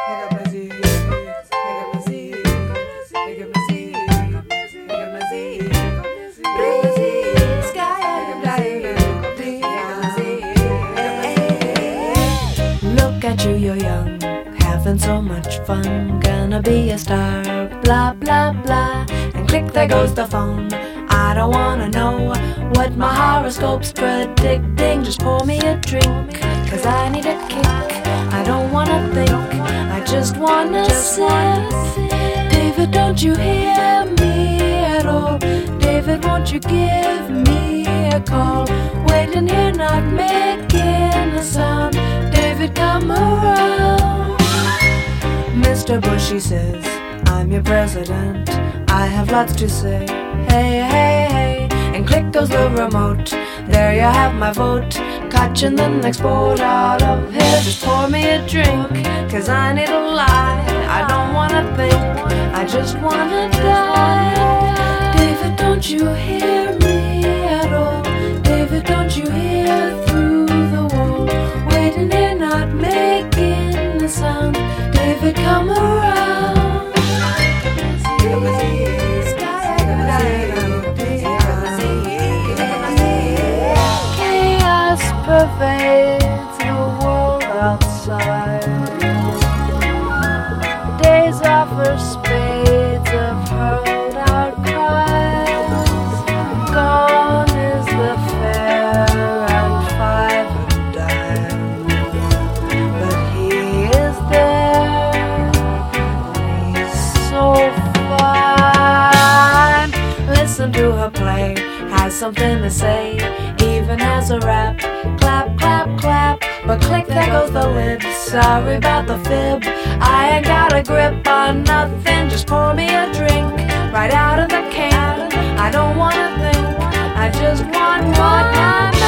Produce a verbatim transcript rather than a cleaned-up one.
Look at you, you're young, having so much fun, gonna be a star, blah blah blah. And click, there goes the phone. I don't wanna know what my horoscope's predicting. Just pour me a drink, cause I need a kick. I don't wanna think, I just wanna sip. David, don't you hear me at all? David, won't you give me a call? Waiting here, not making a sound. David, come around. Mister Bush, he says, I'm your president, I have lots to say. Hey, hey, hey, and click goes the remote. There you have my vote. Catching the next boat out of here. Just pour me a drink, cause I need a lie. I don't wanna think, I just wanna die. David, don't you hear me at all? David, don't you hear through the wall? Waiting here, not making a sound. David, come around. Chaos pervades the world outside. Days offer spades of hurled out cries. Gone is the fair and five a dime. But he is there, and he's so fine. Listen to her play, has something to say, even has a rap. Clap, clap, clap, but click, there goes the lid. Sorry about the fib, I ain't got a grip on nothing. Just pour me a drink, right out of the can. I don't wanna think, I just want more time.